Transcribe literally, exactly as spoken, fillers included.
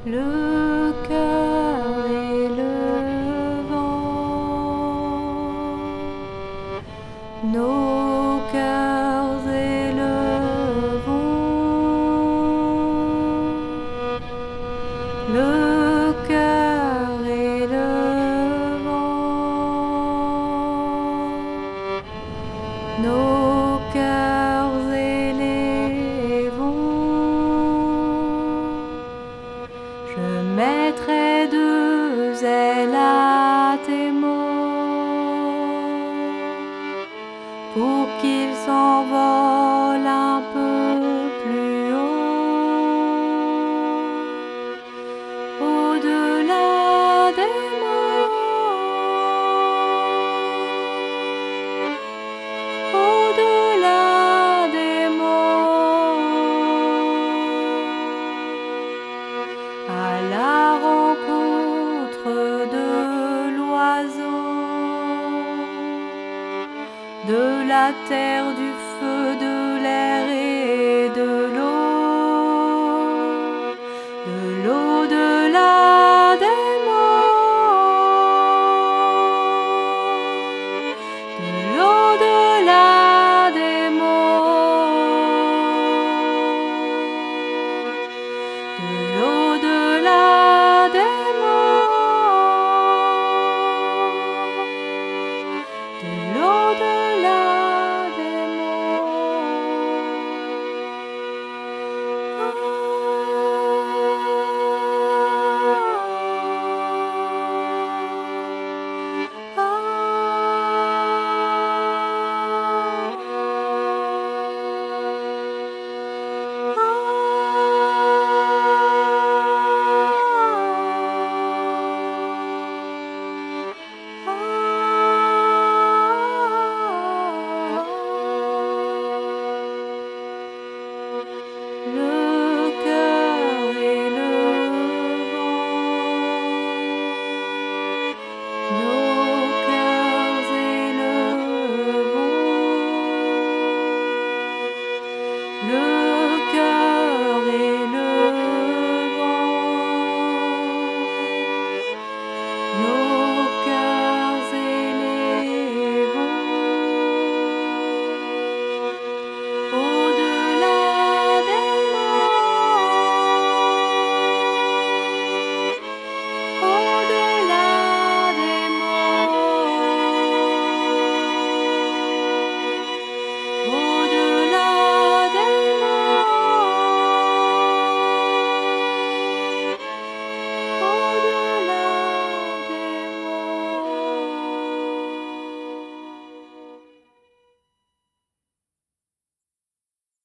le cœur et le vent, nos cœurs élevons le cœur et le vent, nos cœurs élevons. Je mettrai deux ailes à tes mots pour qu'ils s'envolent un peu plus haut, au-delà des mots, au-delà des mots, à la rencontre de l'oiseau, de la terre, du feu, de l'air et de l'eau, de l'au-delà des mots, de l'au-delà des mots, de l'au-delà des mots, de l'au-delà des le cœur et le vent, nos cœurs élevons le